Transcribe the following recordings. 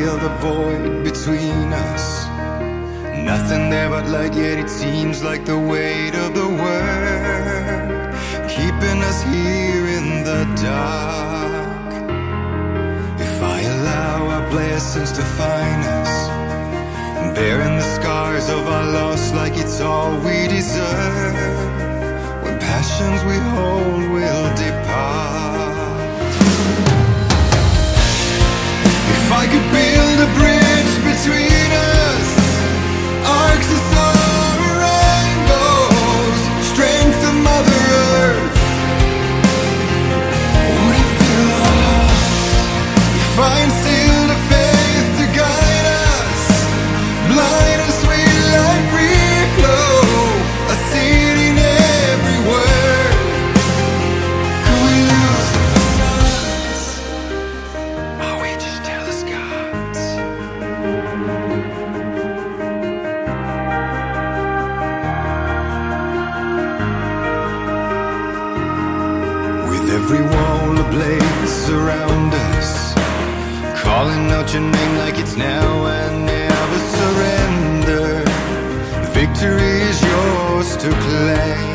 feel the void between us. Nothing there but light, yet it seems like the weight of the world keeping us here in the dark. If I allow our blessings to find us, bearing the scars of our loss like it's all we deserve, when passions we hold will depart. If I could build a bridge between us, arcs of summer rainbows, strength of Mother Earth, would it fill our hearts? If I instilled a faith to guide us, blind and sweet like free flow, a seed in every word, could we lose the facades? Are we just jealous gods? With every wall ablaze around us, calling out your name like it's now and never surrender. Victory is yours to claim.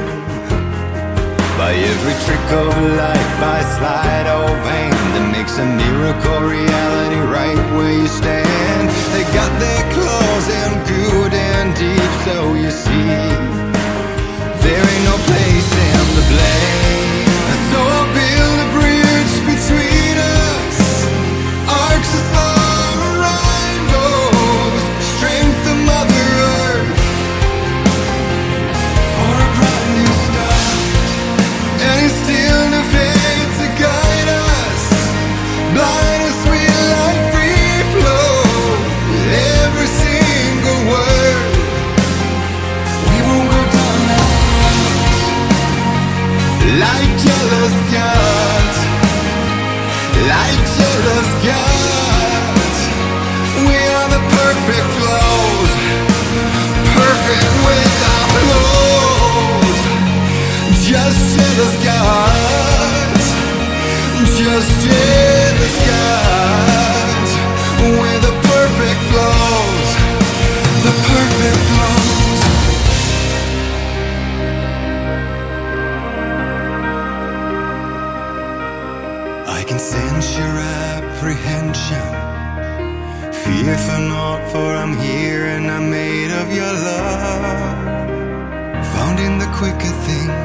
By every trick of life, by sleight of hand, that makes a miracle reality right where you stand. They got their claws in good and deep, so you see, there ain't no place in the blame. So I'll build a bridge between us, arcs of summer rainbows, strength of Mother Earth, for a brand new start, and instill the faith to guide us, blind and sweet like free flow, with every single word, we won't go down that road, like jealous gods, like jealous gods. We are the perfect flows, perfect with our flows. Just jealous gods, just jealous gods. We're the perfect flows, the perfect flows. I can sense your apprehension. Fear for naught, for I'm here and I'm made of your love. Found in the quicker things